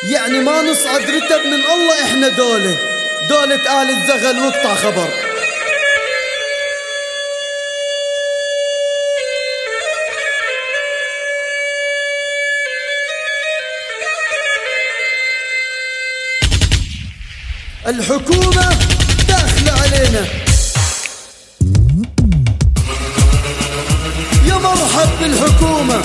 يعني ما نصعد رتب من الله. احنا دولة آل الزغل واقطع خبر. الحكومة داخلة علينا، يا مرحب بالحكومة.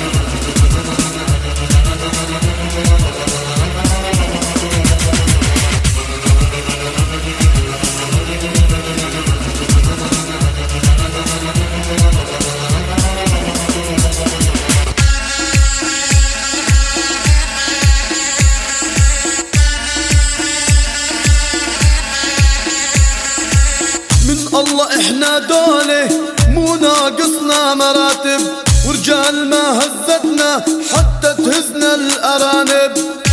الله احنا دولة مو ناقصنا مراتب، ورجال ما هزتنا حتى تهزنا الأرانب.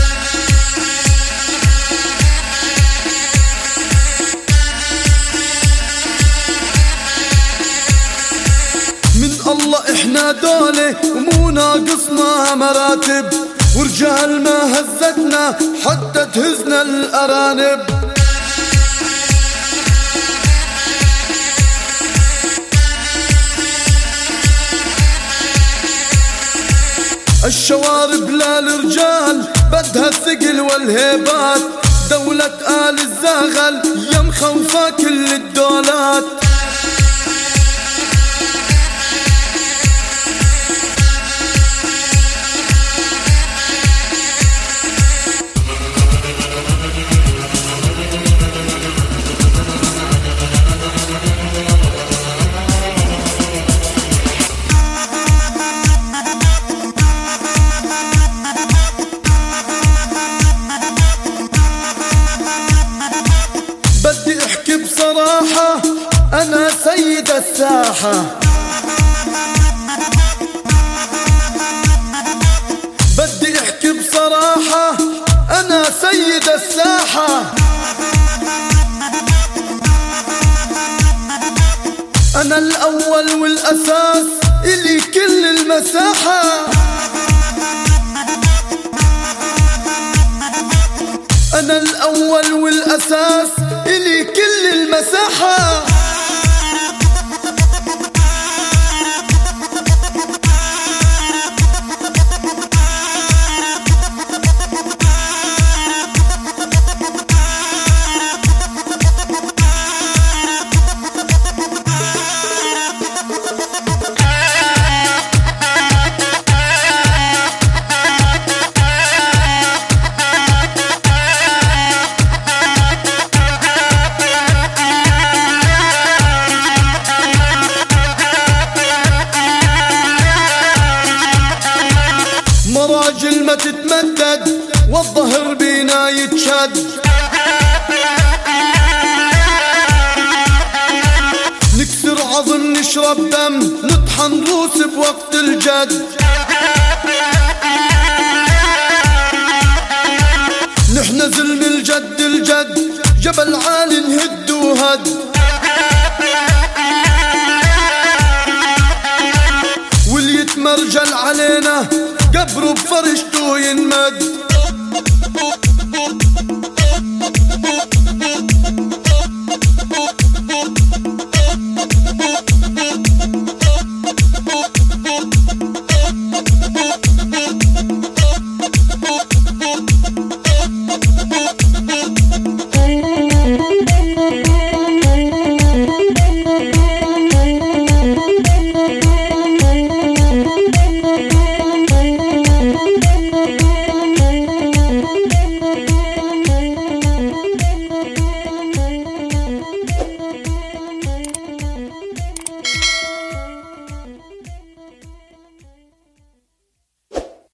من الله احنا دولة ومو ناقصنا مراتب، ورجال ما هزتنا حتى تهزنا الأرانب. الشوارب للرجال بدها الثقل والهيبات، دولة آل الزغل يا مخوفة كل الدولات. بصراحة أنا سيد الساحة، بدي أحكي بصراحة أنا سيد الساحة. أنا الأول والأساس إلي كل المساحة. أنا الأول والأساس إلي كل المساحة. مراجل ما تتمدد والظهر بينا يتشد، نكسر عظم نشرب دم نطحن روس بوقت الجد. نحن زلم الجد الجد جبل عالي نهد وهد، واللي يتمرجل علينا قبره بفرشته ينمد.